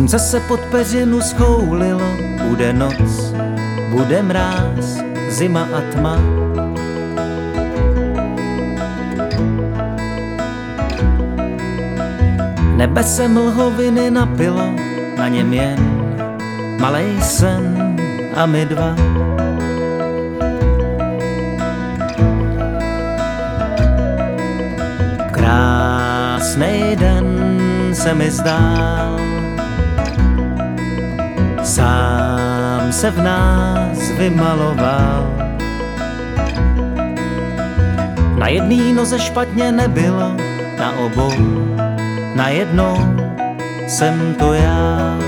Slunce se pod peřinu schoulilo, bude noc, bude mráz, zima a tma. Nebe se mlhoviny napilo, na něm jen malej sen a my dva. Krásnej den se mi zdál, sám se v nás vymaloval. Na jedný noze špatně nebylo, na obou najednou jsem to já.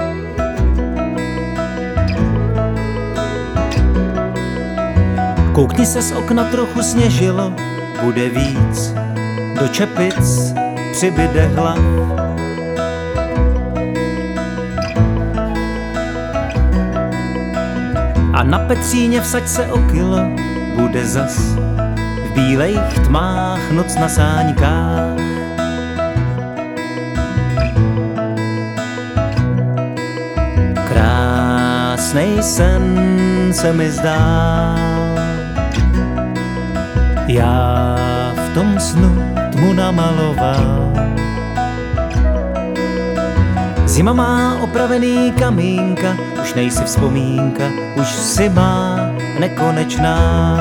Koukni se z okna, trochu sněžilo, bude víc, do čepic přibyde hlav. A na Petříně vsaď se o kilo, bude zas v bílejch tmách noc na sáňkách. Krásnej sen se mi zdál, já v tom snu tmu namaloval. Zima má opravený kamínka, už nejsi vzpomínka, už si má nekonečná.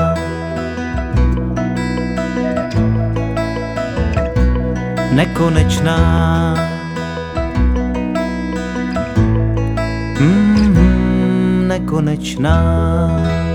Nekonečná. Nekonečná.